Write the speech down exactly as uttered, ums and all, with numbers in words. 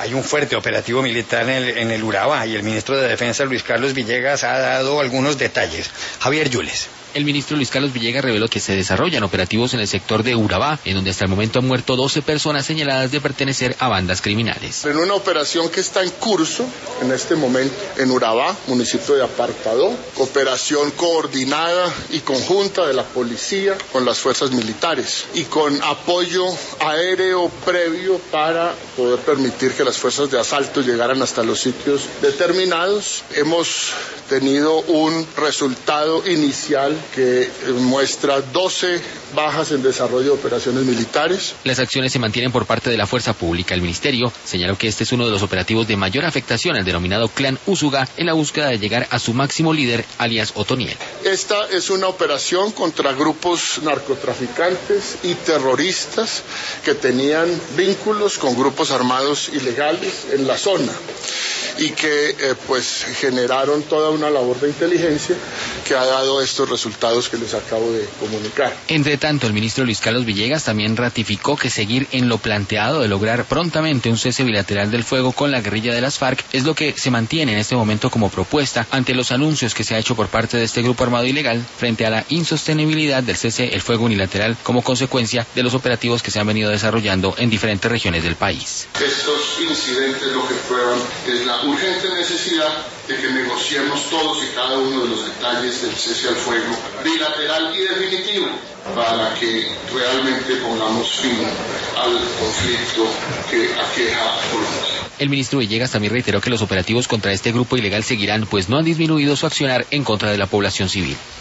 Hay un fuerte operativo militar en el, en el Urabá y el ministro de Defensa, Luis Carlos Villegas, ha dado algunos detalles. Javier Yules. El ministro Luis Carlos Villegas reveló que se desarrollan operativos en el sector de Urabá, en donde hasta el momento han muerto doce personas señaladas de pertenecer a bandas criminales. En una operación que está en curso en este momento en Urabá, municipio de Apartadó, operación coordinada y conjunta de la policía con las fuerzas militares y con apoyo aéreo previo para poder permitir que las fuerzas de asalto llegaran hasta los sitios determinados. Hemos tenido un resultado inicial que muestra doce bajas en desarrollo de operaciones militares. Las acciones se mantienen por parte de la fuerza pública. El ministerio señaló que este es uno de los operativos de mayor afectación al denominado Clan Usuga en la búsqueda de llegar a su máximo líder, alias Otoniel. Esta es una operación contra grupos narcotraficantes y terroristas que tenían vínculos con grupos armados ilegales en la zona y que eh, pues generaron toda una labor de inteligencia que ha dado estos resultados que les acabo de comunicar. Entre tanto, el ministro Luis Carlos Villegas también ratificó que seguir en lo planteado de lograr prontamente un cese bilateral del fuego con la guerrilla de las FARC es lo que se mantiene en este momento como propuesta ante los anuncios que se ha hecho por parte de este grupo armado ilegal frente a la insostenibilidad del cese el fuego unilateral como consecuencia de los operativos que se han venido desarrollando en diferentes regiones del país. Estos incidentes lo que prueban es la urgente necesidad de que negociemos todos y cada uno de los detalles del cese al fuego bilateral y definitivo para que realmente pongamos fin al conflicto que aqueja a Colombia. El ministro Villegas también reiteró que los operativos contra este grupo ilegal seguirán, pues no han disminuido su accionar en contra de la población civil.